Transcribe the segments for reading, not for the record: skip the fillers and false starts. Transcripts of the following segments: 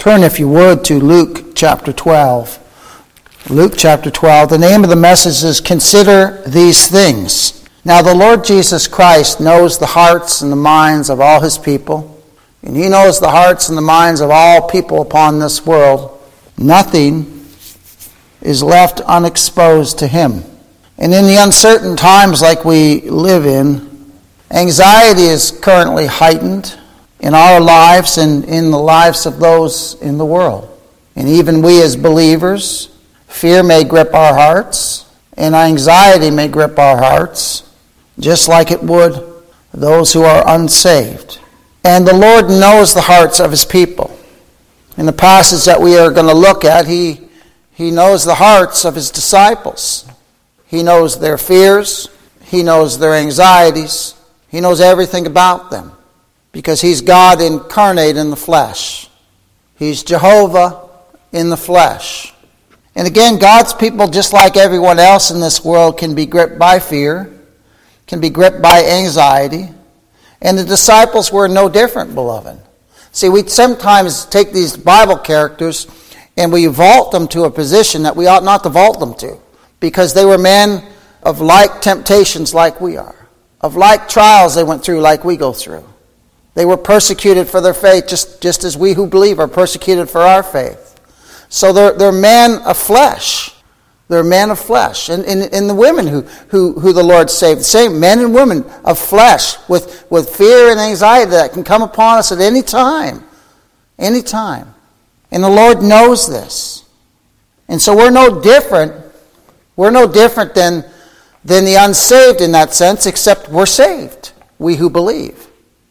Turn, if you would, to Luke chapter 12. Luke chapter 12. The name of the message is Consider These Things. Now the Lord Jesus Christ knows the hearts and the minds of all his people, and he knows the hearts and the minds of all people upon this world. Nothing is left unexposed to him. And in the uncertain times like we live in, anxiety is currently heightened in our lives and in the lives of those in the world. And even we as believers, fear may grip our hearts, and anxiety may grip our hearts, just like it would those who are unsaved. And the Lord knows the hearts of his people. In the passage that we are going to look at, he knows the hearts of his disciples. He knows their fears. He knows their anxieties. He knows everything about them because he's God incarnate in the flesh. He's Jehovah in the flesh. And again, God's people, just like everyone else in this world, can be gripped by fear, can be gripped by anxiety. And the disciples were no different, beloved. See, we sometimes take these Bible characters and we vault them to a position that we ought not to vault them to, because they were men of like temptations like we are, of like trials they went through like we go through. They were persecuted for their faith just as we who believe are persecuted for our faith. So they're men of flesh. They're men of flesh. And the women who the Lord saved, the same men and women of flesh with fear and anxiety that can come upon us at any time. Any time. And the Lord knows this. And so we're no different. We're no different than the unsaved in that sense, except we're saved, we who believe.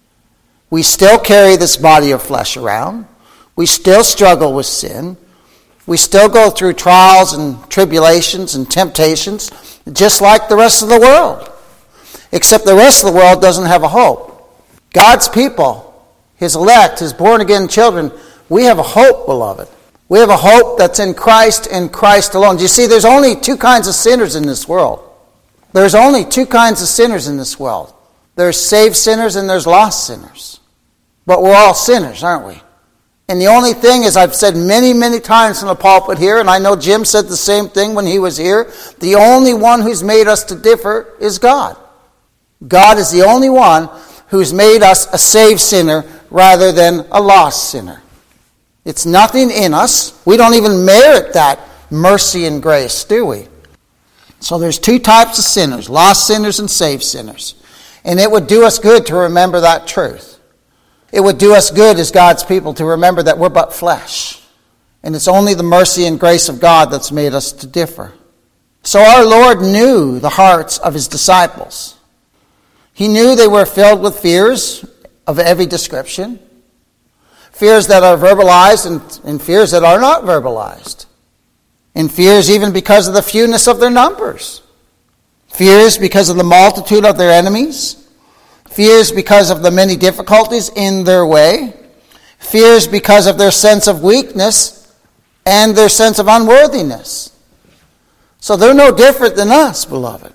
We still carry this body of flesh around. We still struggle with sin. We still go through trials and tribulations and temptations, just like the rest of the world. Except the rest of the world doesn't have a hope. God's people, his elect, his born-again children, we have a hope, beloved. We have a hope that's in Christ and Christ alone. Do you see, there's only two kinds of sinners in this world. There's only two kinds of sinners in this world. There's saved sinners and there's lost sinners. But we're all sinners, aren't we? And the only thing is, I've said many, many times in the pulpit here, and I know Jim said the same thing when he was here, the only one who's made us to differ is God. God is the only one who's made us a saved sinner rather than a lost sinner. It's nothing in us. We don't even merit that mercy and grace, do we? So there's two types of sinners, lost sinners and saved sinners. And it would do us good to remember that truth. It would do us good as God's people to remember that we're but flesh. And it's only the mercy and grace of God that's made us to differ. So our Lord knew the hearts of his disciples. He knew they were filled with fears of every description. Fears that are verbalized and fears that are not verbalized. And fears even because of the fewness of their numbers. Fears because of the multitude of their enemies. Fears because of the many difficulties in their way. Fears because of their sense of weakness and their sense of unworthiness. So they're no different than us, beloved.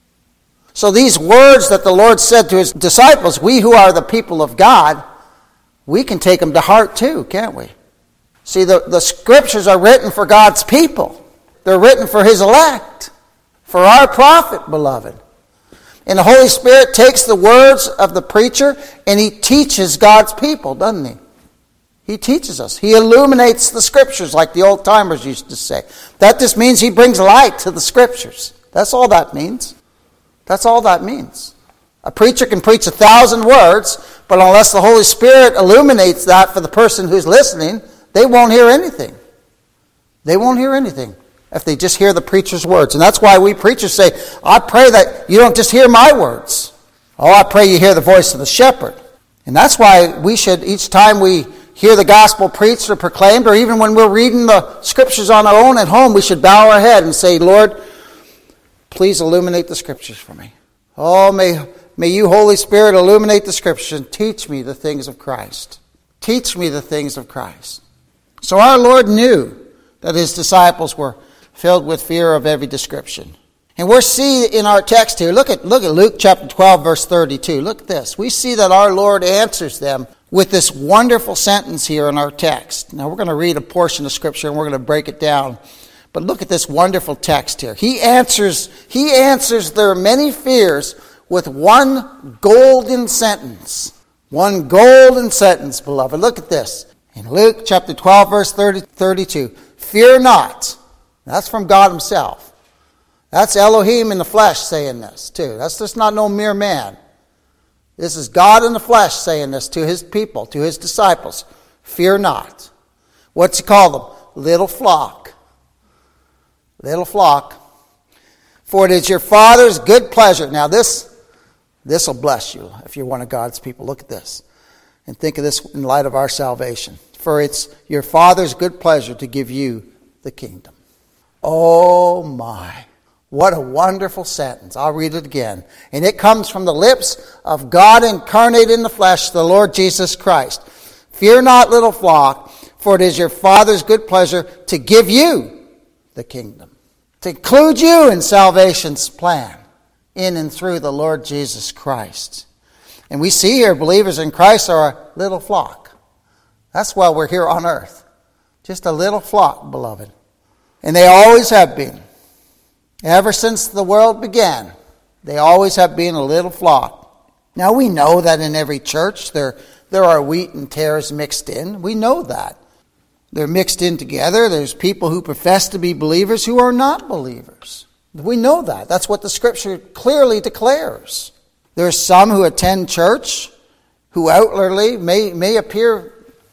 So these words that the Lord said to his disciples, we who are the people of God, we can take them to heart too, can't we? See, the scriptures are written for God's people. They're written for his elect, for our profit, beloved. And the Holy Spirit takes the words of the preacher and he teaches God's people, doesn't he? He teaches us. He illuminates the scriptures like the old timers used to say. That just means he brings light to the scriptures. That's all that means. That's all that means. A preacher can preach 1,000 words, but unless the Holy Spirit illuminates that for the person who's listening, they won't hear anything. They won't hear anything if they just hear the preacher's words. And that's why we preachers say, I pray that you don't just hear my words. Oh, I pray you hear the voice of the shepherd. And that's why we should, each time we hear the gospel preached or proclaimed, or even when we're reading the scriptures on our own at home, we should bow our head and say, Lord, please illuminate the scriptures for me. Oh, may you, Holy Spirit, illuminate the scriptures and teach me the things of Christ. Teach me the things of Christ. So our Lord knew that his disciples were filled with fear of every description. And we're seeing in our text here, look at Luke chapter 12, verse 32. Look at this. We see that our Lord answers them with this wonderful sentence here in our text. Now we're going to read a portion of Scripture and we're going to break it down. But look at this wonderful text here. He answers their many fears with one golden sentence. One golden sentence, beloved. Look at this. In Luke chapter 12, verse 32. Fear not. That's from God himself. That's Elohim in the flesh saying this too. That's just not no mere man. This is God in the flesh saying this to his people, to his disciples. Fear not. What's he call them? Little flock. Little flock. For it is your Father's good pleasure. Now this will bless you if you're one of God's people. Look at this. And think of this in light of our salvation. For it's your Father's good pleasure to give you the kingdom. Oh my. What a wonderful sentence. I'll read it again. And it comes from the lips of God incarnate in the flesh, the Lord Jesus Christ. Fear not, little flock, for it is your Father's good pleasure to give you the kingdom. To include you in salvation's plan, in and through the Lord Jesus Christ. And we see here believers in Christ are a little flock. That's why we're here on earth. Just a little flock, beloved. And they always have been. Ever since the world began, they always have been a little flock. Now we know that in every church there are wheat and tares mixed in. We know that. They're mixed in together. There's people who profess to be believers who are not believers. We know that. That's what the Scripture clearly declares. There are some who attend church who outwardly may appear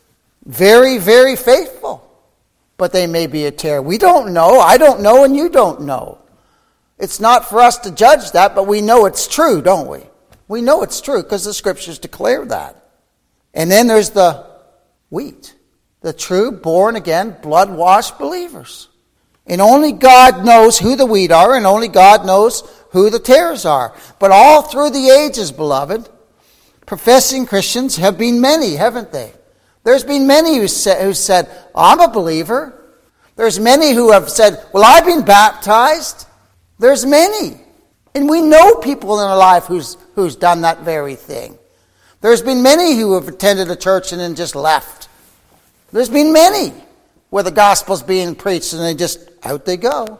very, very faithful, but they may be a tare. We don't know. I don't know, and you don't know. It's not for us to judge that, but we know it's true, don't we? We know it's true because the Scriptures declare that. And then there's the wheat, the true, born-again, blood-washed believers. And only God knows who the wheat are, and only God knows who the tares are. But all through the ages, beloved, professing Christians have been many, haven't they? There's been many who said, I'm a believer. There's many who have said, well, I've been baptized. There's many. And we know people in our life who's done that very thing. There's been many who have attended a church and then just left. There's been many where the gospel's being preached and they just, out they go.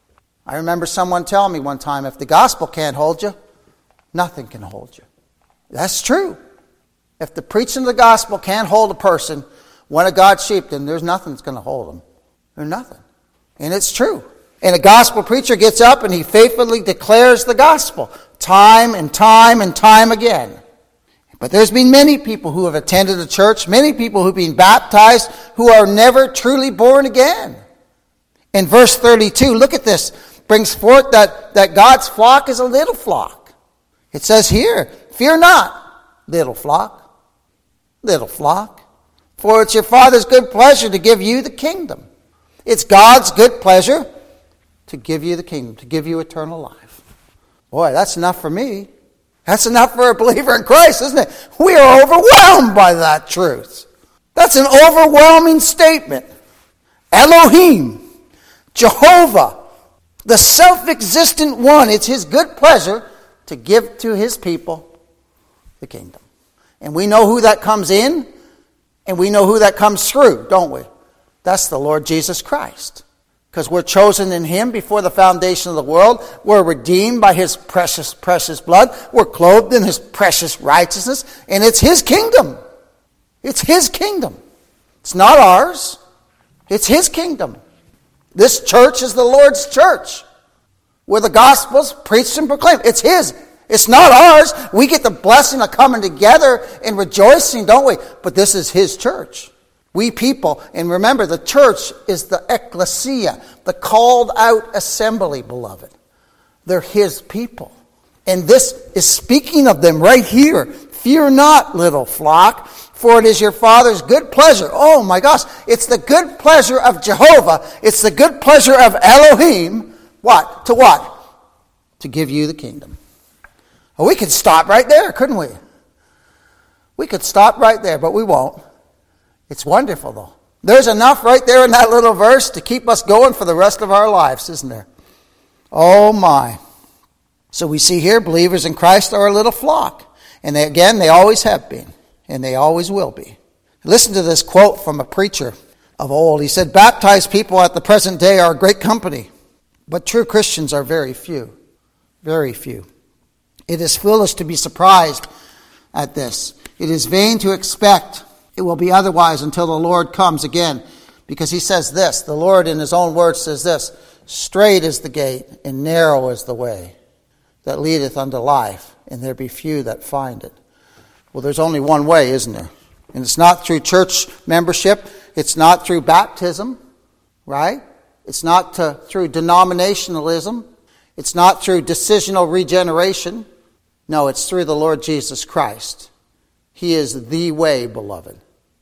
I remember someone telling me one time, if the gospel can't hold you, nothing can hold you. That's true. If the preaching of the gospel can't hold a person, one of God's sheep, then there's nothing that's going to hold them. There's nothing. And it's true. And a gospel preacher gets up and he faithfully declares the gospel time and time and time again. But there's been many people who have attended a church, many people who've been baptized, who are never truly born again. In verse 32, look at this, brings forth that God's flock is a little flock. It says here, fear not, little flock, for it's your Father's good pleasure to give you the kingdom. It's God's good pleasure to give you the kingdom, to give you eternal life. Boy, that's enough for me. That's enough for a believer in Christ, isn't it? We are overwhelmed by that truth. That's an overwhelming statement. Elohim, Jehovah, the self-existent one, it's his good pleasure to give to his people the kingdom. And we know who that comes in, and we know who that comes through, don't we? That's the Lord Jesus Christ. Because we're chosen in him before the foundation of the world. We're redeemed by his precious, precious blood. We're clothed in his precious righteousness. And it's his kingdom. It's his kingdom. It's not ours. It's his kingdom. This church is the Lord's church, where the gospel's preached and proclaimed. It's his. It's not ours. We get the blessing of coming together and rejoicing, don't we? But this is his church. We people, and remember, the church is the ecclesia, the called out assembly, beloved. They're his people. And this is speaking of them right here. Fear not, little flock, for it is your Father's good pleasure. Oh my gosh, it's the good pleasure of Jehovah. It's the good pleasure of Elohim. What? To what? To give you the kingdom. Well, we could stop right there, couldn't we? We could stop right there, but we won't. It's wonderful, though. There's enough right there in that little verse to keep us going for the rest of our lives, isn't there? Oh my. So we see here believers in Christ are a little flock. And they always have been. And they always will be. Listen to this quote from a preacher of old. He said, "Baptized people at the present day are a great company, but true Christians are very few. Very few. It is foolish to be surprised at this. It is vain to expect it will be otherwise until the Lord comes again." Because he says this, the Lord in his own words says this, "Straight is the gate and narrow is the way that leadeth unto life, and there be few that find it." Well, there's only one way, isn't there? And it's not through church membership. It's not through baptism, right? It's not through denominationalism. It's not through decisional regeneration. No, it's through the Lord Jesus Christ. He is the way, beloved.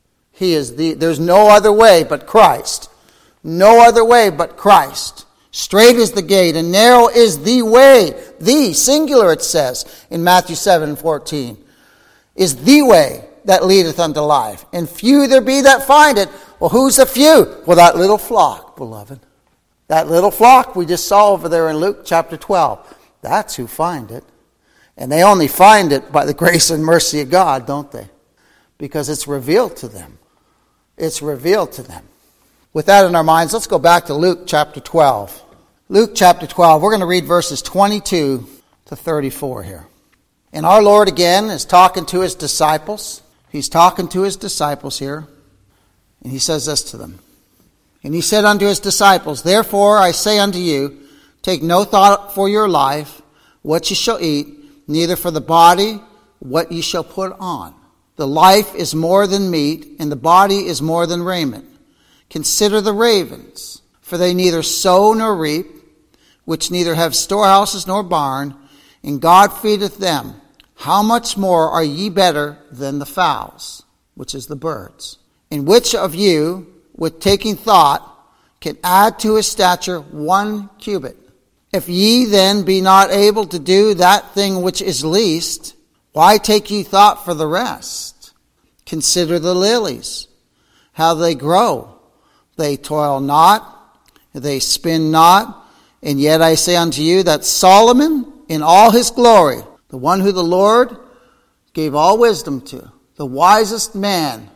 There's no other way but Christ. No other way but Christ. Straight is the gate and narrow is the way. The, singular it says in Matthew 7:14, is the way that leadeth unto life. And few there be that find it. Well, who's the few? Well, that little flock, beloved. That little flock we just saw over there in Luke chapter 12. That's who find it. And they only find it by the grace and mercy of God, don't they? Because it's revealed to them. It's revealed to them. With that in our minds, let's go back to Luke chapter 12. Luke chapter 12, we're going to read verses 22 to 34 here. And our Lord again is talking to his disciples. He's talking to his disciples here. And he says this to them. "And he said unto his disciples, Therefore I say unto you, take no thought for your life, what ye shall eat, neither for the body, what ye shall put on. The life is more than meat, and the body is more than raiment. Consider the ravens, for they neither sow nor reap, which neither have storehouses nor barn, and God feedeth them. How much more are ye better than the fowls," which is the birds. "And which of you, with taking thought, can add to his stature 1 cubit? If ye then be not able to do that thing which is least, why take ye thought for the rest? Consider the lilies, how they grow. They toil not, they spin not. And yet I say unto you that Solomon in all his glory, the one who the Lord gave all wisdom to, the wisest man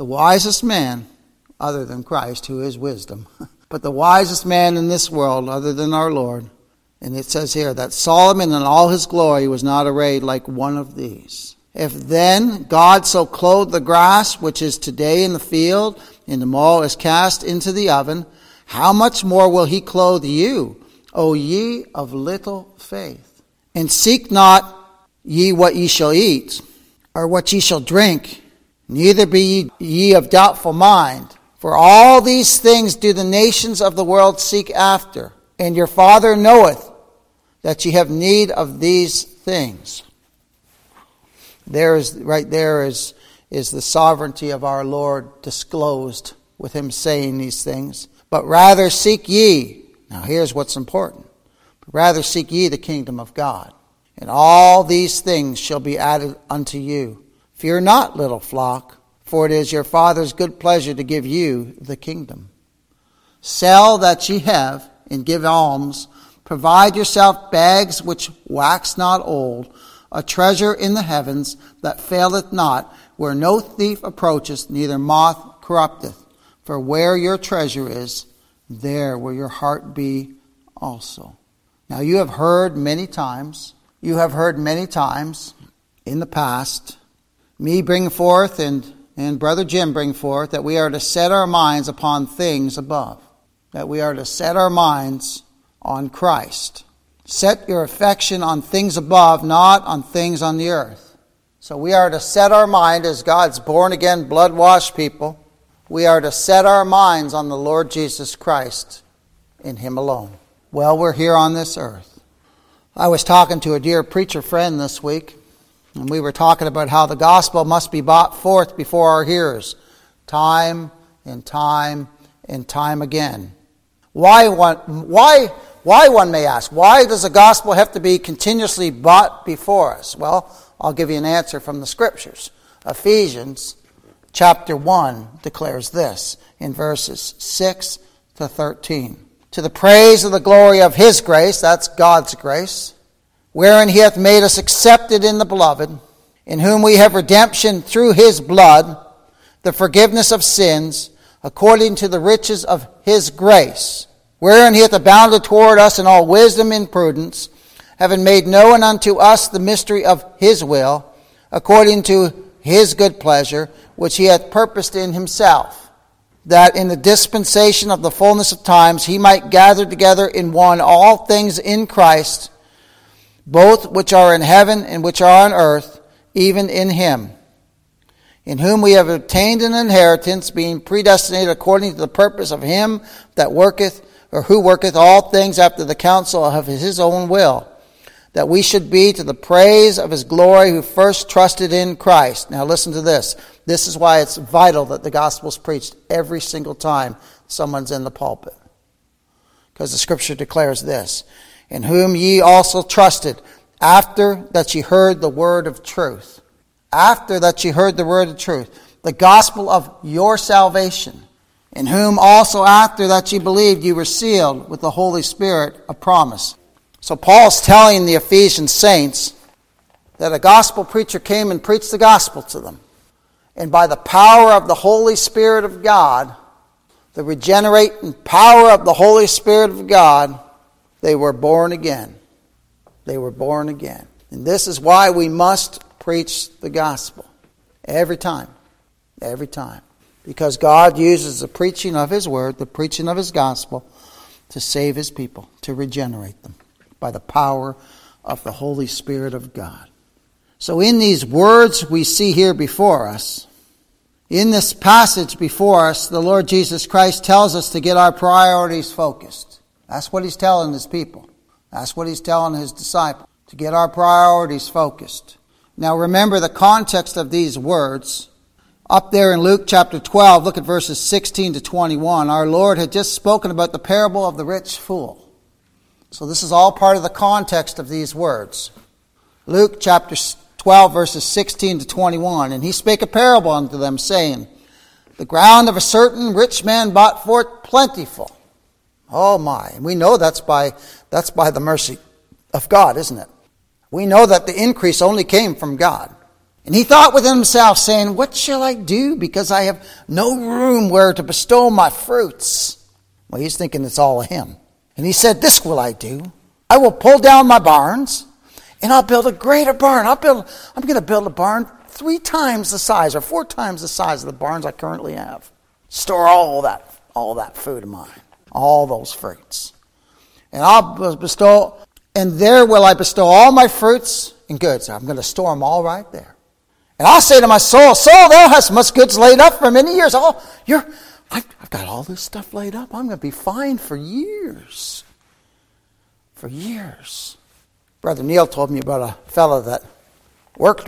other than Christ, who is wisdom, but the wisest man in this world other than our Lord. And it says here that Solomon in all his glory was not arrayed like one of these. If then God so clothed the grass, which is today in the field, and tomorrow is cast into the oven, how much more will he clothe you, O ye of little faith? And seek not ye what ye shall eat, or what ye shall drink, neither be ye of doubtful mind. For all these things do the nations of the world seek after, and your Father knoweth that ye have need of these things." Right there is the sovereignty of our Lord disclosed with him saying these things. "But rather seek ye," now here's what's important, "rather seek ye the kingdom of God, and all these things shall be added unto you. Fear not, little flock, for it is your Father's good pleasure to give you the kingdom. Sell that ye have, and give alms. Provide yourself bags which wax not old, a treasure in the heavens that faileth not, where no thief approacheth, neither moth corrupteth. For where your treasure is, there will your heart be also." Now you have heard many times in the past, me bring forth and Brother Jim bring forth, that we are to set our minds upon things above. That we are to set our minds on Christ. Set your affection on things above, not on things on the earth. So we are to set our mind as God's born-again, blood-washed people. We are to set our minds on the Lord Jesus Christ in Him alone. Well, we're here on this earth. I was talking to a dear preacher friend this week, and we were talking about how the gospel must be brought forth before our hearers, time and time and time again. Why one may ask, why does the gospel have to be continuously brought before us? Well, I'll give you an answer from the Scriptures. Ephesians chapter 1 declares this in verses 6 to 13. to the praise of the glory of his grace, that's God's grace, wherein he hath made us accepted in the beloved, in whom we have redemption through his blood, the forgiveness of sins, according to the riches of his grace, wherein he hath abounded toward us in all wisdom and prudence, having made known unto us the mystery of his will, according to his good pleasure, which he hath purposed in himself, that in the dispensation of the fullness of times he might gather together in one all things in Christ, both which are in heaven and which are on earth, even in him, in whom we have obtained an inheritance, being predestinated according to the purpose of him that worketh, or who worketh all things after the counsel of his own will, that we should be to the praise of his glory, who first trusted in Christ. Now listen to this. This is why it's vital that the gospel is preached every single time someone's in the pulpit. Because the scripture declares this, in whom ye also trusted, after that ye heard the word of truth. After that ye heard the word of truth. The gospel of your salvation. In whom also after that ye believed, ye were sealed with the Holy Spirit of promise. So Paul's telling the Ephesian saints that a gospel preacher came and preached the gospel to them. And by the power of the Holy Spirit of God, the regenerating power of the Holy Spirit of God, they were born again. They were born again. And this is why we must preach the gospel. Every time. Every time. Because God uses the preaching of his word, the preaching of his gospel, to save his people, to regenerate them by the power of the Holy Spirit of God. So in these words we see here before us, in this passage before us, the Lord Jesus Christ tells us to get our priorities focused. That's what he's telling his people. That's what he's telling his disciples, to get our priorities focused. Now remember the context of these words. Up there in Luke chapter 12, look at verses 16 to 21. Our Lord had just spoken about the parable of the rich fool. So this is all part of the context of these words. Luke chapter 12, verses 16 to 21. And he spake a parable unto them, saying, the ground of a certain rich man brought forth plentiful. Oh my. And we know that's by the mercy of God, isn't it? We know that the increase only came from God. And he thought within himself, saying, what shall I do, because I have no room where to bestow my fruits? Well, he's thinking it's all of him. And he said, this will I do. I will pull down my barns, and I'll build a greater barn. I'm going to build a barn 3 times the size, or 4 times the size of the barns I currently have. Store all that food of mine, all those fruits. And I'll bestow, and there will I bestow all my fruits and goods. I'm going to store them all right there. And I'll say to my soul, soul, thou hast much goods laid up for many years. I've got all this stuff laid up. I'm going to be fine for years. For years. Brother Neil told me about a fellow that worked,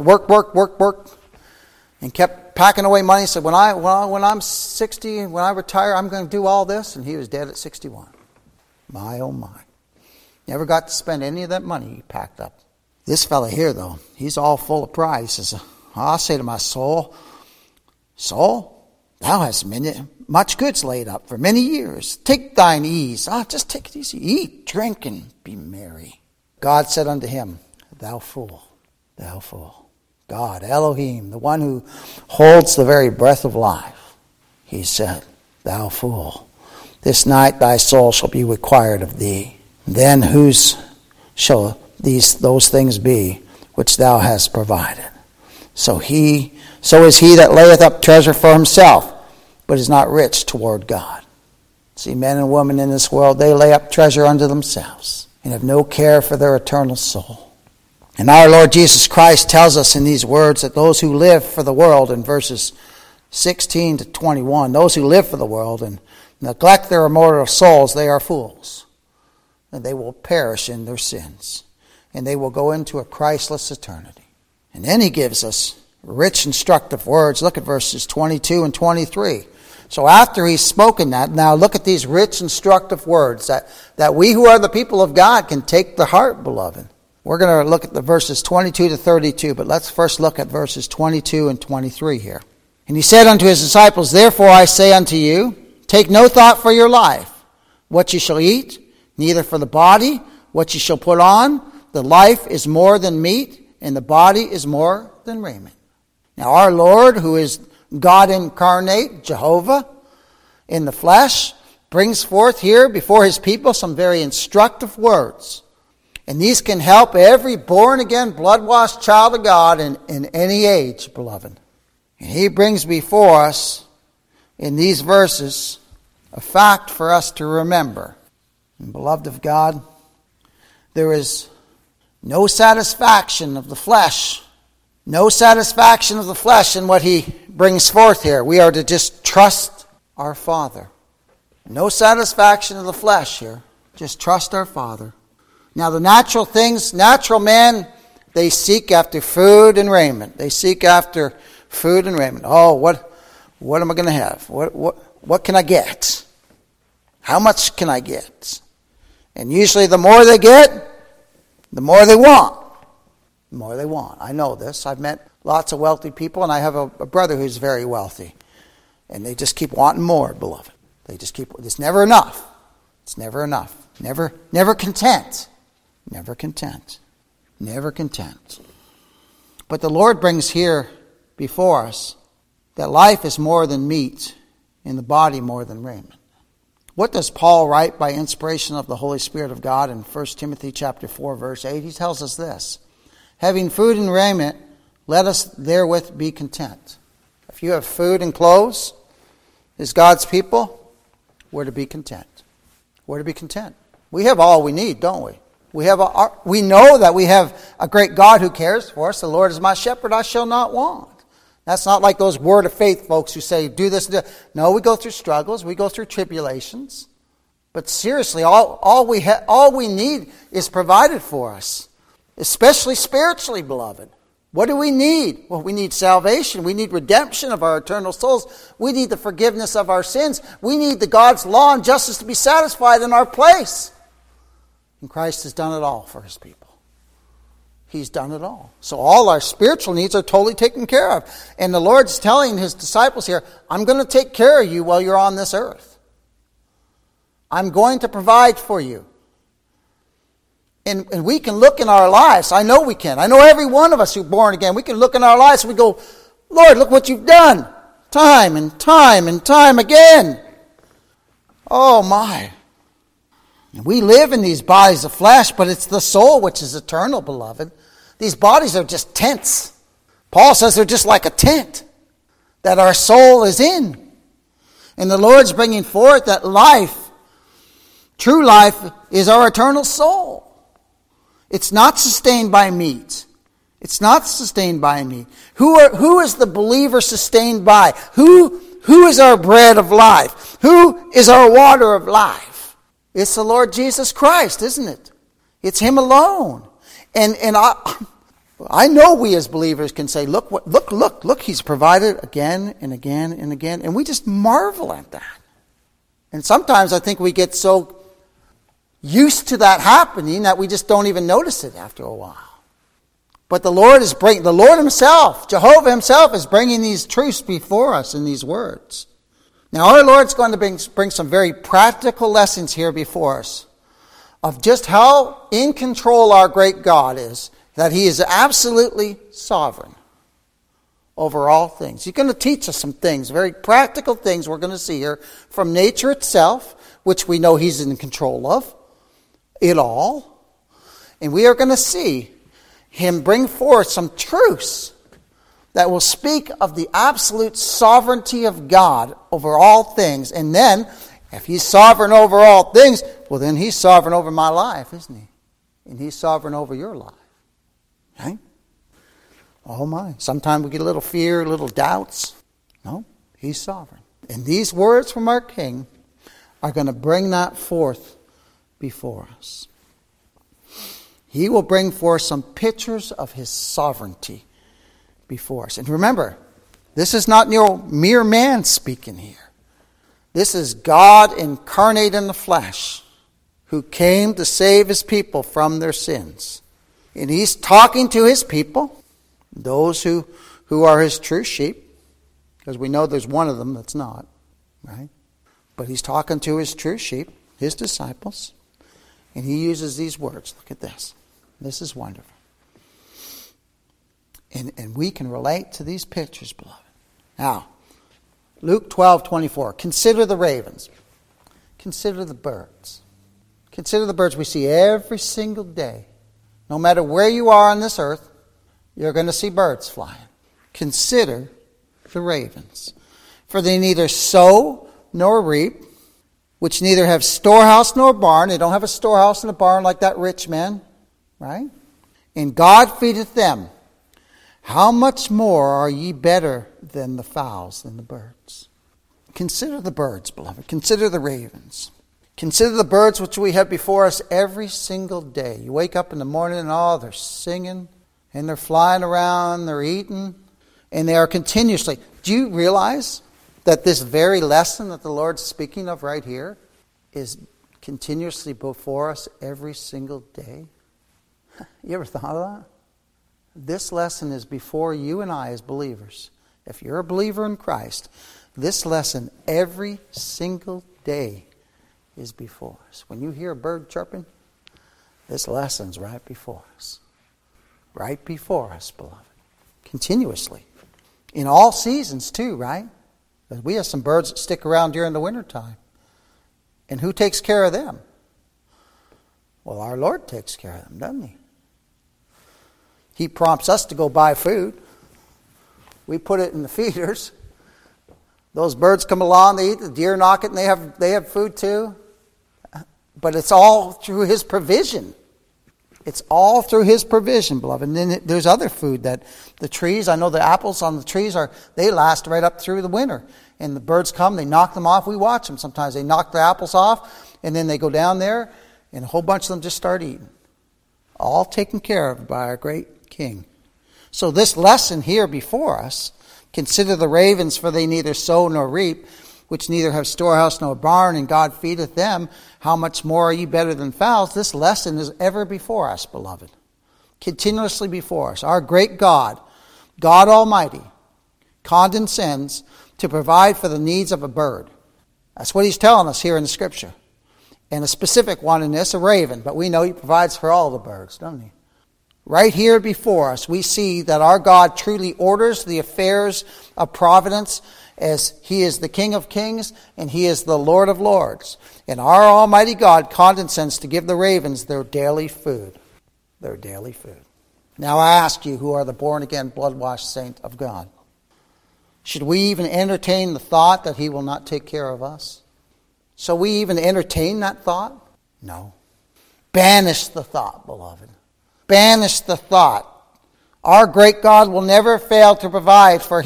and kept packing away money. He said, when I'm 60, when I retire, I'm going to do all this. And he was dead at 61. My, oh my. Never got to spend any of that money he packed up. This fellow here, though, he's all full of pride. He says, I'll say to my soul, soul, thou hast much goods laid up for many years. Take thine ease. Just take it easy. Eat, drink, and be merry. God said unto him, thou fool, thou fool. God, Elohim, the one who holds the very breath of life. He said, thou fool, this night thy soul shall be required of thee. Then whose shall those things be which thou hast provided? So is he that layeth up treasure for himself, but is not rich toward God. See, men and women in this world, they lay up treasure unto themselves and have no care for their eternal soul. And our Lord Jesus Christ tells us in these words that those who live for the world, in verses 16 to 21, those who live for the world and neglect their immortal souls, they are fools. And they will perish in their sins. And they will go into a Christless eternity. And then he gives us rich instructive words. Look at verses 22 and 23. So after he's spoken that, now look at these rich instructive words that we who are the people of God can take to heart, beloved. We're going to look at the verses 22 to 32, but let's first look at verses 22 and 23 here. And he said unto his disciples, therefore I say unto you, take no thought for your life, what ye shall eat, neither for the body what ye shall put on. The life is more than meat, and the body is more than raiment. Now our Lord, who is God incarnate, Jehovah, in the flesh, brings forth here before his people some very instructive words. And these can help every born-again, blood-washed child of God in any age, beloved. And he brings before us, in these verses, a fact for us to remember. And beloved of God, there is no satisfaction of the flesh. No satisfaction of the flesh in what he brings forth here. We are to just trust our Father. No satisfaction of the flesh here. Just trust our Father. Now the natural things, natural man, they seek after food and raiment. They seek after food and raiment. Oh, what am I going to have? What can I get? How much can I get? And usually the more they get, the more they want. The more they want. I know this. I've met lots of wealthy people, and I have a brother who's very wealthy. And they just keep wanting more, beloved. It's never enough. It's never enough. Never content. Never content. Never content. But the Lord brings here before us that life is more than meat, and the body more than raiment. What does Paul write by inspiration of the Holy Spirit of God in 1 Timothy chapter 4, verse 8? He tells us this: having food and raiment, let us therewith be content. If you have food and clothes, as God's people, we're to be content. We're to be content. We have all we need, don't we? We know that we have a great God who cares for us. The Lord is my shepherd, I shall not want. That's not like those word of faith folks who say, do this, do that. No, we go through struggles. We go through tribulations. But seriously, all we need is provided for us, especially spiritually, beloved. What do we need? Well, we need salvation. We need redemption of our eternal souls. We need the forgiveness of our sins. We need the God's law and justice to be satisfied in our place. And Christ has done it all for his people. He's done it all. So all our spiritual needs are totally taken care of. And the Lord's telling his disciples here, I'm going to take care of you while you're on this earth. I'm going to provide for you. And we can look in our lives. I know we can. I know every one of us who's born again. We can look in our lives and we go, Lord, look what you've done. Time and time and time again. Oh my. We live in these bodies of flesh, but it's the soul which is eternal, beloved. These bodies are just tents. Paul says they're just like a tent that our soul is in. And the Lord's bringing forth that life, true life, is our eternal soul. It's not sustained by meat. It's not sustained by meat. Who is the believer sustained by? Who is our bread of life? Who is our water of life? It's the Lord Jesus Christ, isn't it? It's him alone. And I know we as believers can say, look, he's provided again and again and again. And we just marvel at that. And sometimes I think we get so used to that happening that we just don't even notice it after a while. But the Lord himself, Jehovah himself, is bringing these truths before us in these words. Now our Lord's going to bring some very practical lessons here before us of just how in control our great God is, that he is absolutely sovereign over all things. He's going to teach us some things, very practical things we're going to see here from nature itself, which we know he's in control of it all. And we are going to see him bring forth some truths that will speak of the absolute sovereignty of God over all things. And then, if he's sovereign over all things, well then he's sovereign over my life, isn't he? And he's sovereign over your life. Okay? Oh my. Sometimes we get a little fear, a little doubts. No, he's sovereign. And these words from our King are going to bring that forth before us. He will bring forth some pictures of his sovereignty before us. And remember, this is not mere man speaking here. This is God incarnate in the flesh who came to save his people from their sins. And he's talking to his people, those who are his true sheep, because we know there's one of them that's not, right? But he's talking to his true sheep. his disciples, and he uses these words. Look at this. This is wonderful. And we can relate to these pictures, beloved. Now, Luke 12:24. Consider the ravens. Consider the birds. Consider the birds we see every single day. No matter where you are on this earth, you're going to see birds flying. Consider the ravens. For they neither sow nor reap, which neither have storehouse nor barn. They don't have a storehouse and a barn like that rich man, right? And God feedeth them. How much more are ye better than the fowls, than the birds? Consider the birds, beloved. Consider the ravens. Consider the birds which we have before us every single day. You wake up in the morning and they're singing and they're flying around, they're eating, and they are continuously. Do you realize that this very lesson that the Lord's speaking of right here is continuously before us every single day? You ever thought of that? This lesson is before you and I as believers. If you're a believer in Christ, this lesson every single day is before us. When you hear a bird chirping, this lesson's right before us. Right before us, beloved. Continuously. In all seasons too, right? We have some birds that stick around during the wintertime. And who takes care of them? Well, our Lord takes care of them, doesn't he? He prompts us to go buy food. We put it in the feeders. Those birds come along, they eat, the deer knock it, and they have food too. But it's all through his provision. It's all through his provision, beloved. And then there's other food that the trees, I know the apples on the trees, they last right up through the winter. And the birds come, they knock them off. We watch them sometimes. They knock the apples off, and then they go down there, and a whole bunch of them just start eating. All taken care of by our great King. So this lesson here before us, consider the ravens, for they neither sow nor reap, which neither have storehouse nor barn, and God feedeth them. How much more are ye better than fowls? This lesson is ever before us, beloved. Continuously before us. Our great God, God Almighty, condescends to provide for the needs of a bird. That's what he's telling us here in the Scripture. And a specific one in this, a raven. But we know he provides for all the birds, don't he? Right here before us, we see that our God truly orders the affairs of providence, as he is the King of kings and he is the Lord of lords. And our Almighty God condescends to give the ravens their daily food. Their daily food. Now I ask you, who are the born-again, blood-washed saint of God, should we even entertain the thought that he will not take care of us? So we even entertain that thought? No. Banish the thought, beloved. Banish the thought. Our great God will never fail to provide for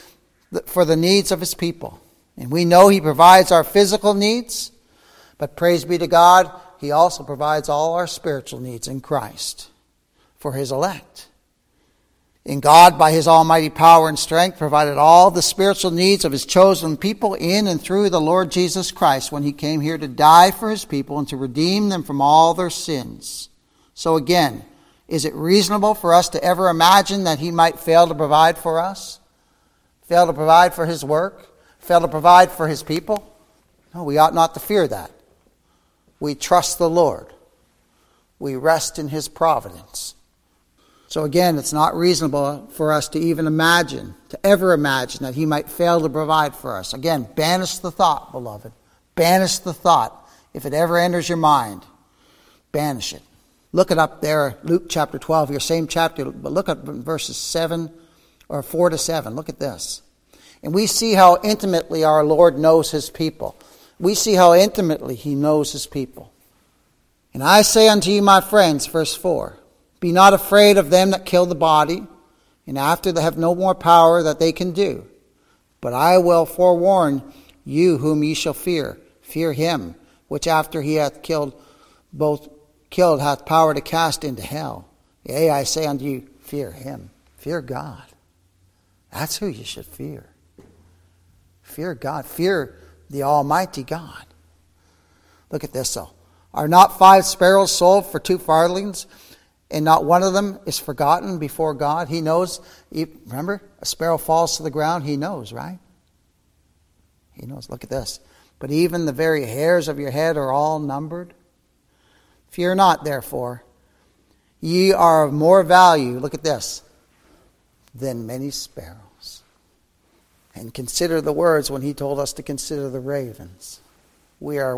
the needs of his people. And we know he provides our physical needs, but praise be to God, he also provides all our spiritual needs in Christ for his elect. And God, by his almighty power and strength, provided all the spiritual needs of his chosen people in and through the Lord Jesus Christ when he came here to die for his people and to redeem them from all their sins. So again, is it reasonable for us to ever imagine that he might fail to provide for us? Fail to provide for his work? Fail to provide for his people? No, we ought not to fear that. We trust the Lord. We rest in his providence. So again, it's not reasonable for us to even imagine, to ever imagine that he might fail to provide for us. Again, banish the thought, beloved. Banish the thought. If it ever enters your mind, banish it. Look it up there, Luke chapter 12, your same chapter, but look at verses 7 or 4 to 7. Look at this. And we see how intimately our Lord knows his people. We see how intimately he knows his people. And I say unto you, my friends, verse 4, be not afraid of them that kill the body, and after they have no more power that they can do. But I will forewarn you whom ye shall fear. Fear him, which after he hath killed hath power to cast into hell. Yea, I say unto you, fear him. Fear God. That's who you should fear. Fear God. Fear the Almighty God. Look at this though. Are not 5 sparrows sold for 2 farthings, and not one of them is forgotten before God? He knows. Remember, a sparrow falls to the ground. He knows, right? He knows. Look at this. but even the very hairs of your head are all numbered? Fear not, therefore. Ye are of more value, look at this, than many sparrows. And consider the words when he told us to consider the ravens. We are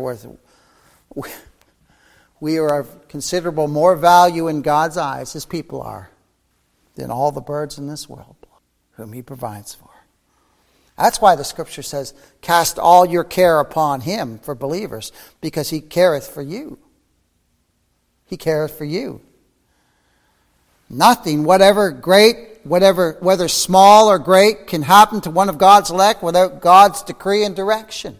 of considerable more value in God's eyes, his people are, than all the birds in this world, whom he provides for. That's why the scripture says, cast all your care upon him, for believers, because he careth for you. He careth for you. Nothing, whether small or great, can happen to one of God's elect without God's decree and direction.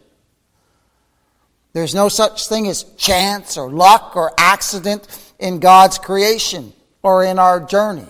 There's no such thing as chance or luck or accident in God's creation or in our journey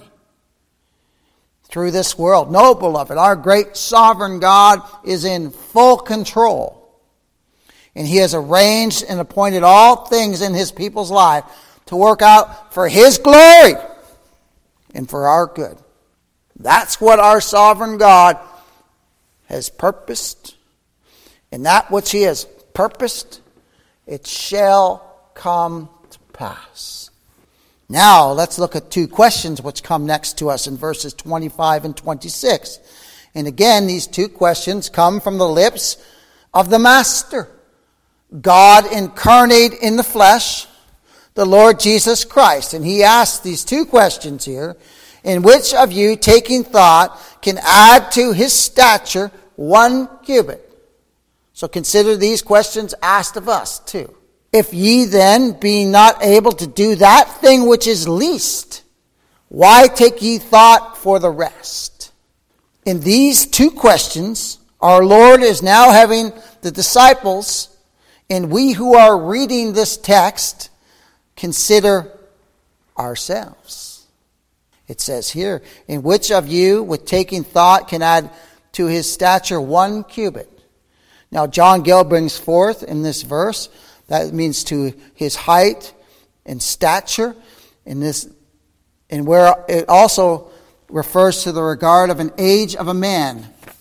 through this world. No, beloved, our great sovereign God is in full control. And he has arranged and appointed all things in his people's life to work out for his glory and for our good. That's what our sovereign God has purposed. And that which he has purposed, it shall come to pass. Now, let's look at two questions which come next to us in verses 25 and 26. And again, these two questions come from the lips of the Master, God incarnate in the flesh, the Lord Jesus Christ. And he asks these two questions here. In which of you, taking thought, can add to his stature 1 cubit? So consider these questions asked of us too. If ye then be not able to do that thing which is least, why take ye thought for the rest? In these two questions, our Lord is now having the disciples, and we who are reading this text, consider ourselves. It says here, in which of you, with taking thought, can add to his stature 1 cubit? Now, John Gill brings forth in this verse, that means to his height and stature, and where it also refers to the regard of an age of a man.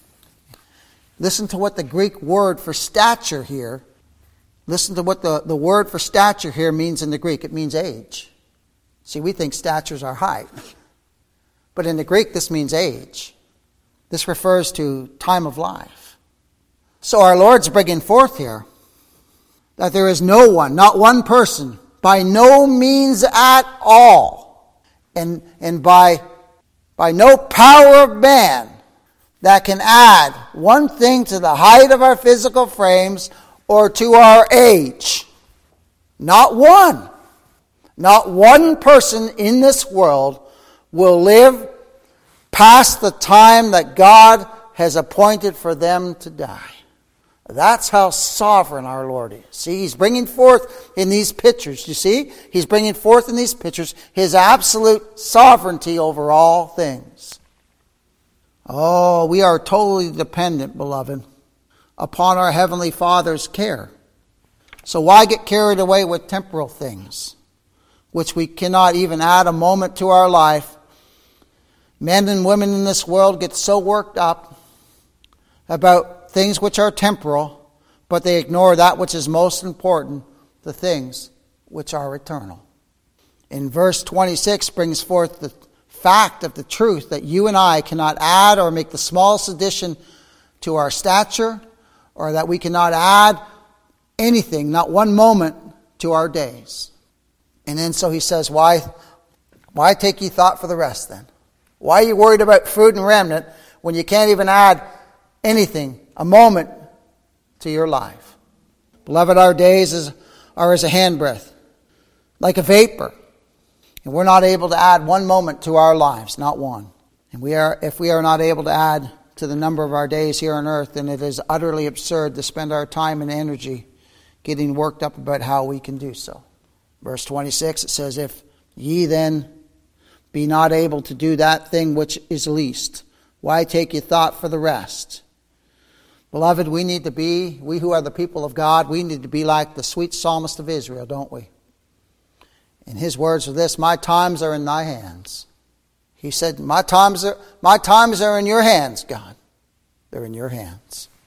Listen to what the Greek word for stature here, listen to what the word for stature here means in the Greek. It means age. See, we think statures are height. But in the Greek, this means age. This refers to time of life. So our Lord's bringing forth here that there is no one, not one person, by no means at all, and by no power of man, that can add one thing to the height of our physical frames or to our age. Not one. Not one person in this world will live past the time that God has appointed for them to die. That's how sovereign our Lord is. See, he's bringing forth in these pictures, you see? He's bringing forth in these pictures his absolute sovereignty over all things. Oh, we are totally dependent, beloved, upon our Heavenly Father's care. So why get carried away with temporal things, which we cannot even add a moment to our life? Men and women in this world get so worked up about things which are temporal, but they ignore that which is most important, the things which are eternal. In verse 26 brings forth the fact of the truth that you and I cannot add or make the smallest addition to our stature, or that we cannot add anything, not one moment, to our days. And then so he says, why take ye thought for the rest then? Why are you worried about food and remnant when you can't even add anything, a moment, to your life? Beloved, our days are as a handbreadth, like a vapor. And we're not able to add one moment to our lives, not one. And if we are not able to add to the number of our days here on earth, then it is utterly absurd to spend our time and energy getting worked up about how we can do so. Verse 26, it says, if ye then be not able to do that thing which is least, why take ye thought for the rest? Beloved, we who are the people of God, we need to be like the sweet psalmist of Israel, don't we? And his words are this, my times are in thy hands. He said, my times are in your hands, God. They're in your hands.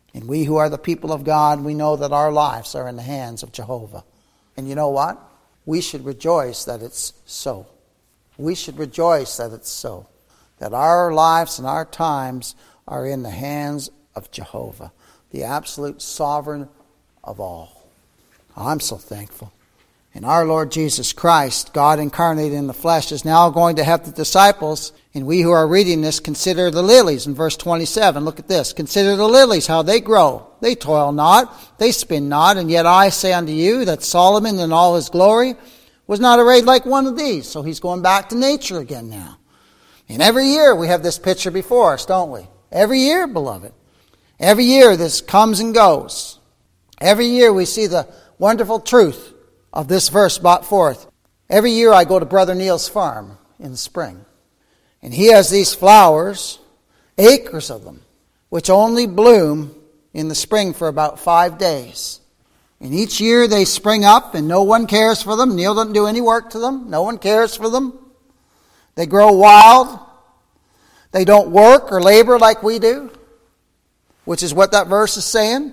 And we who are the people of God, we know that our lives are in the hands of Jehovah. And you know what? We should rejoice that it's so. We should rejoice that it's so. That our lives and our times are in the hands of Jehovah, the absolute sovereign of all. I'm so thankful. And our Lord Jesus Christ, God incarnated in the flesh, is now going to have the disciples, and we who are reading this, consider the lilies in verse 27. Look at this. Consider the lilies, how they grow. They toil not, they spin not, and yet I say unto you that Solomon in all his glory was not arrayed like one of these. So he's going back to nature again now. And every year we have this picture before us, don't we? Every year, beloved. Every year this comes and goes. Every year we see the wonderful truth of this verse brought forth. Every year I go to Brother Neil's farm in the spring. And he has these flowers, acres of them, which only bloom in the spring for about 5 days. And each year they spring up and no one cares for them. Neil doesn't do any work to them. No one cares for them. They grow wild. They don't work or labor like we do, which is what that verse is saying.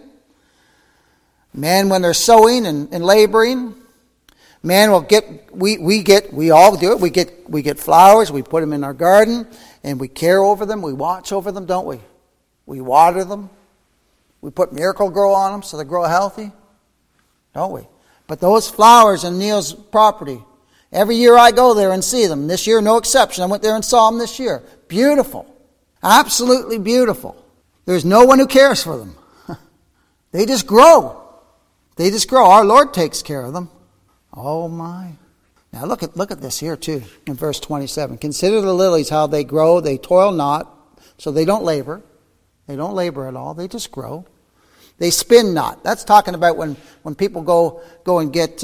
Men, when they're sowing and laboring, man will get, we all do it. We get flowers, we put them in our garden, and we care over them, we watch over them, don't we? We water them. We put Miracle-Gro on them so they grow healthy, don't we? But those flowers in Neil's property, every year I go there and see them. This year, no exception. I went there and saw them this year. Beautiful. Absolutely beautiful. There's no one who cares for them. They just grow. They just grow. Our Lord takes care of them. Oh my. Now look at this here too in verse 27. Consider the lilies, how they grow. They toil not, so they don't labor. They don't labor at all. They just grow. They spin not. That's talking about when people go and get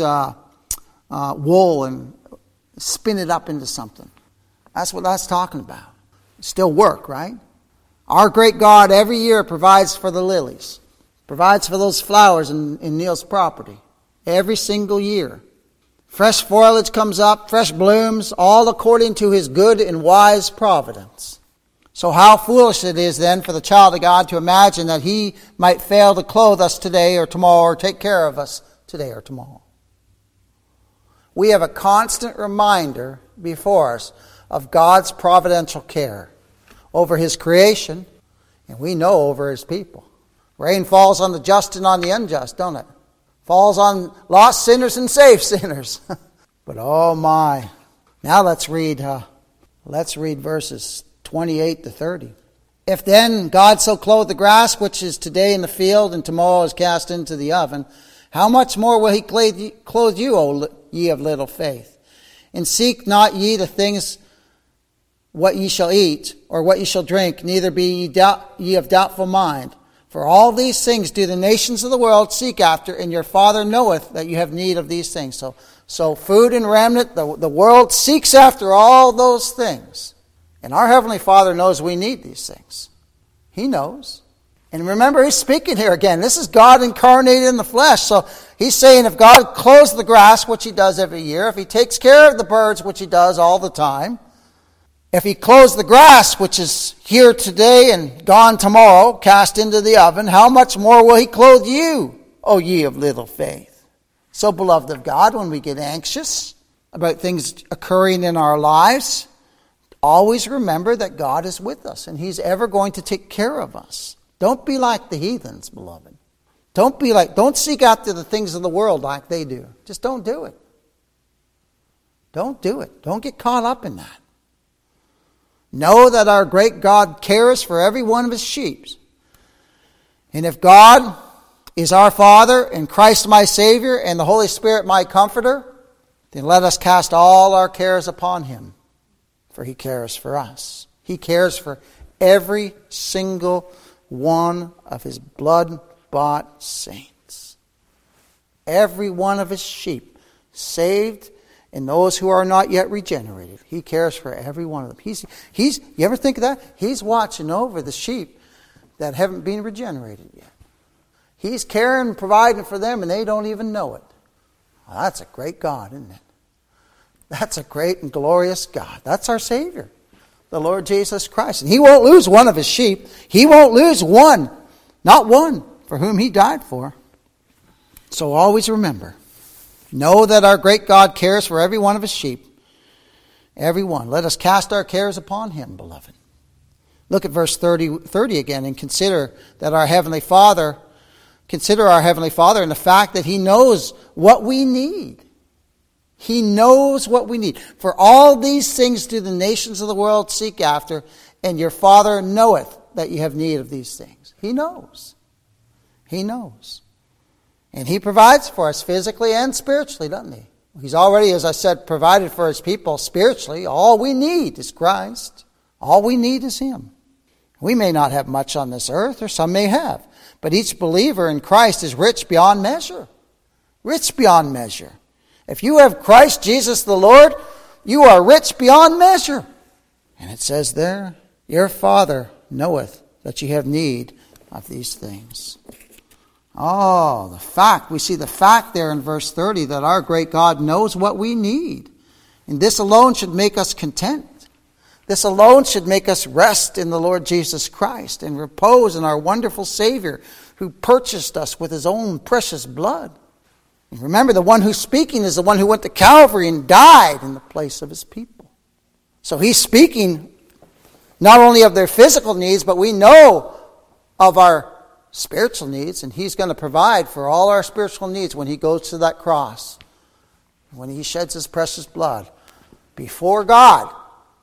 wool and spin it up into something. That's what that's talking about. Still work, right? Our great God every year provides for the lilies. Provides for those flowers in Neil's property. Every single year. Fresh foliage comes up, fresh blooms, all according to his good and wise providence. So how foolish it is then for the child of God to imagine that he might fail to clothe us today or tomorrow or take care of us today or tomorrow. We have a constant reminder before us of God's providential care over his creation, and we know over his people. Rain falls on the just and on the unjust, don't it? Falls on lost sinners and saved sinners. But oh my. Now let's read verses 28 to 30. If then God so clothe the grass which is today in the field and tomorrow is cast into the oven, how much more will he clothe you, O ye of little faith? And seek not ye the things what ye shall eat or what ye shall drink, neither be ye of doubtful mind. For all these things do the nations of the world seek after, and your Father knoweth that you have need of these things. So food and remnant, the world seeks after all those things. And our Heavenly Father knows we need these things. He knows. And remember, he's speaking here again. This is God incarnated in the flesh. So he's saying if God clothes the grass, which he does every year, if he takes care of the birds, which he does all the time, if he clothes the grass, which is here today and gone tomorrow, cast into the oven, how much more will he clothe you, O ye of little faith? So, beloved of God, when we get anxious about things occurring in our lives, always remember that God is with us and he's ever going to take care of us. Don't be like the heathens, beloved. Don't seek after the things of the world like they do. Just don't do it. Don't do it. Don't get caught up in that. Know that our great God cares for every one of his sheep. And if God is our Father and Christ my Savior and the Holy Spirit my Comforter, then let us cast all our cares upon him, for he cares for us. He cares for every single one of his blood-bought saints. Every one of his sheep, saved and those who are not yet regenerated. He cares for every one of them. You ever think of that? He's watching over the sheep that haven't been regenerated yet. He's caring and providing for them and they don't even know it. Well, that's a great God, isn't it? That's a great and glorious God. That's our Savior, the Lord Jesus Christ. And he won't lose one of his sheep. He won't lose one Not one for whom he died for. So always remember, know that our great God cares for every one of his sheep. Every one. Let us cast our cares upon him, beloved. Look at verse 30 again and consider our Heavenly Father and the fact that he knows what we need. He knows what we need. For all these things do the nations of the world seek after, and your Father knoweth that you have need of these things. He knows. He knows. And he provides for us physically and spiritually, doesn't he? He's already, as I said, provided for his people spiritually. All we need is Christ. All we need is him. We may not have much on this earth, or some may have. But each believer in Christ is rich beyond measure. Rich beyond measure. If you have Christ Jesus the Lord, you are rich beyond measure. And it says there, your Father knoweth that ye have need of these things. Oh, we see the fact there in verse 30 that our great God knows what we need. And this alone should make us content. This alone should make us rest in the Lord Jesus Christ and repose in our wonderful Savior who purchased us with his own precious blood. And remember, the one who's speaking is the one who went to Calvary and died in the place of his people. So he's speaking not only of their physical needs, but we know of our spiritual needs, and he's going to provide for all our spiritual needs when he goes to that cross, when he sheds his precious blood before God,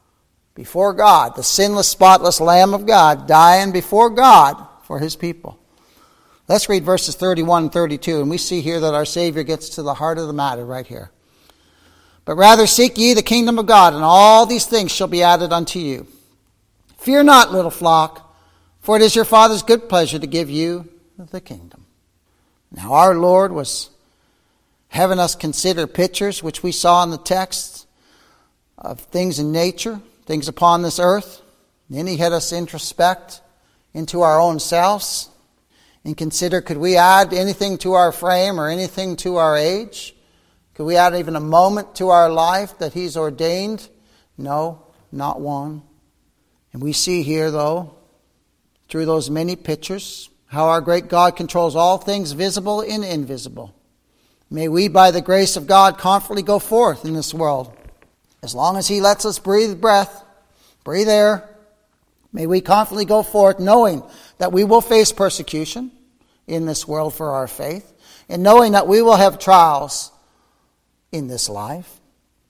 the sinless, spotless Lamb of God, dying before God for his people. Let's read verses 31 and 32, and we see here that our Savior gets to the heart of the matter right here. But rather seek ye the kingdom of God, and all these things shall be added unto you. Fear not, little flock, for it is your Father's good pleasure to give you the kingdom. Now our Lord was having us consider pictures, which we saw in the text, of things in nature, things upon this earth. And then he had us introspect into our own selves and consider, could we add anything to our frame or anything to our age? Could we add even a moment to our life that he's ordained? No, not one. And we see here, though, through those many pictures, how our great God controls all things visible and invisible. May we, by the grace of God, confidently go forth in this world. As long as he lets us breathe breath, breathe air, may we confidently go forth knowing that we will face persecution in this world for our faith, and knowing that we will have trials in this life.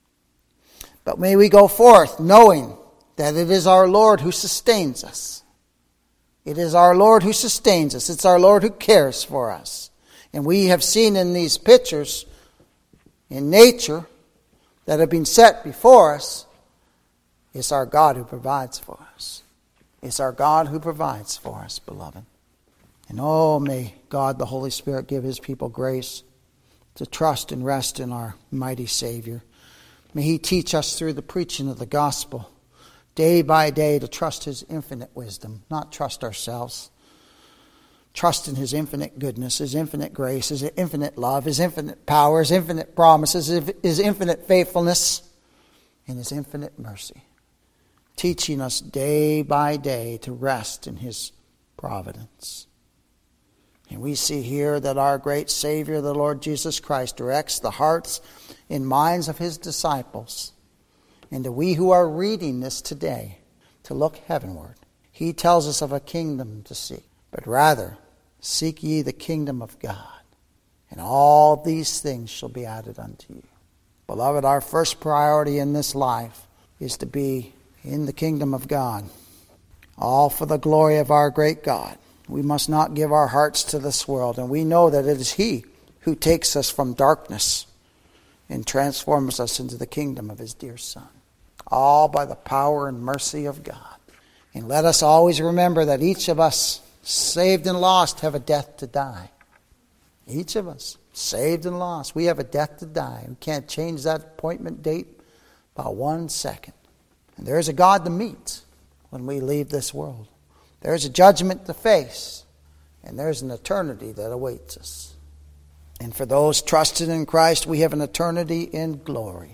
But may we go forth knowing that it is our Lord who sustains us. It is our Lord who sustains us. It's our Lord who cares for us. And we have seen in these pictures in nature that have been set before us, it's our God who provides for us. It's our God who provides for us, beloved. And oh, may God, the Holy Spirit, give his people grace to trust and rest in our mighty Savior. May he teach us through the preaching of the gospel, day by day, to trust his infinite wisdom, not trust ourselves. Trust in his infinite goodness, his infinite grace, his infinite love, his infinite power, his infinite promises, his infinite faithfulness, and his infinite mercy. Teaching us day by day to rest in his providence. And we see here that our great Savior, the Lord Jesus Christ, directs the hearts and minds of his disciples, and to we who are reading this today, to look heavenward. He tells us of a kingdom to seek, but rather seek ye the kingdom of God, and all these things shall be added unto you. Beloved, our first priority in this life is to be in the kingdom of God, all for the glory of our great God. We must not give our hearts to this world, and we know that it is he who takes us from darkness and transforms us into the kingdom of his dear Son. All by the power and mercy of God. And let us always remember that each of us, saved and lost, have a death to die. Each of us, saved and lost, we have a death to die. We can't change that appointment date by 1 second. And there is a God to meet when we leave this world. There is a judgment to face, and there's an eternity that awaits us. And for those trusted in Christ, we have an eternity in glory,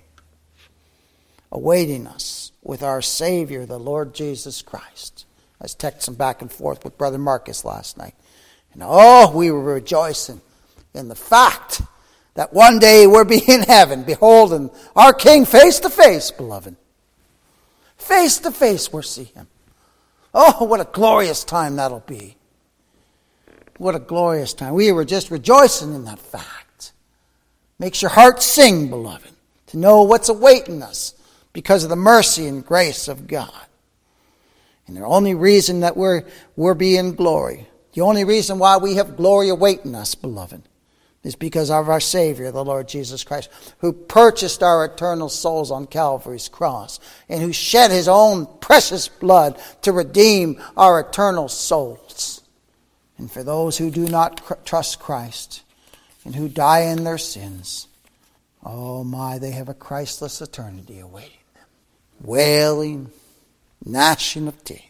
awaiting us with our Savior, the Lord Jesus Christ. I was texting back and forth with Brother Marcus last night. And we were rejoicing in the fact that one day we'll be in heaven, beholding our King face to face, beloved. Face to face we'll see him. Oh, what a glorious time that'll be. What a glorious time. We were just rejoicing in that fact. Makes your heart sing, beloved, to know what's awaiting us because of the mercy and grace of God. And the only reason that we're being glory, the only reason why we have glory awaiting us, beloved, is because of our Savior, the Lord Jesus Christ, who purchased our eternal souls on Calvary's cross and who shed his own precious blood to redeem our eternal souls. And for those who do not trust Christ and who die in their sins, they have a Christless eternity awaiting them. Wailing, gnashing of teeth.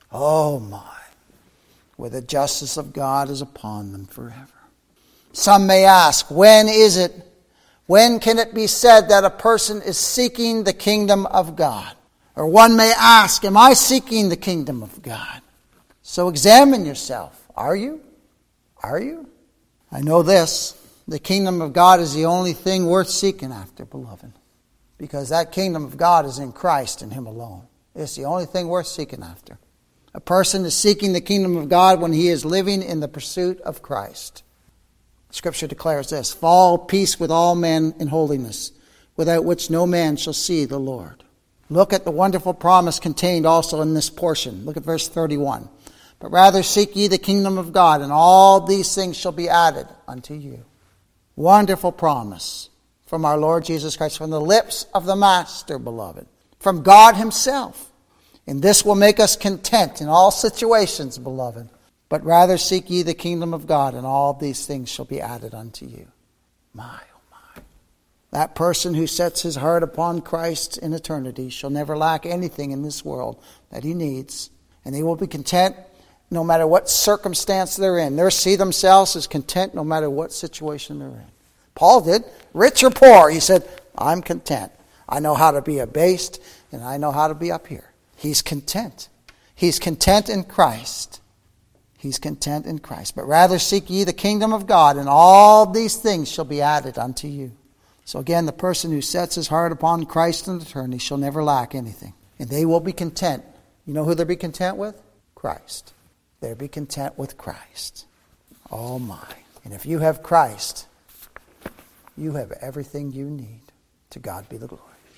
Where the justice of God is upon them forever. Some may ask, when can it be said that a person is seeking the kingdom of God? Or one may ask, am I seeking the kingdom of God? So examine yourself. Are you? Are you? I know this. The kingdom of God is the only thing worth seeking after, beloved. Because that kingdom of God is in Christ and him alone. It's the only thing worth seeking after. A person is seeking the kingdom of God when he is living in the pursuit of Christ. Scripture declares this, follow peace with all men in holiness, without which no man shall see the Lord. Look at the wonderful promise contained also in this portion. Look at verse 31. But rather seek ye the kingdom of God, and all these things shall be added unto you. Wonderful promise from our Lord Jesus Christ, from the lips of the Master, beloved, from God himself. And this will make us content in all situations, beloved. But rather seek ye the kingdom of God, and all these things shall be added unto you. My, oh my. That person who sets his heart upon Christ in eternity shall never lack anything in this world that he needs. And they will be content no matter what circumstance they're in. They'll see themselves as content no matter what situation they're in. Paul did. Rich or poor, he said, I'm content. I know how to be abased, and I know how to be up here. He's content. He's content in Christ. He's content in Christ. But rather seek ye the kingdom of God, and all these things shall be added unto you. So again, the person who sets his heart upon Christ in eternity shall never lack anything. And they will be content. You know who they'll be content with? Christ. They'll be content with Christ. Oh my. And if you have Christ, you have everything you need. To God be the glory.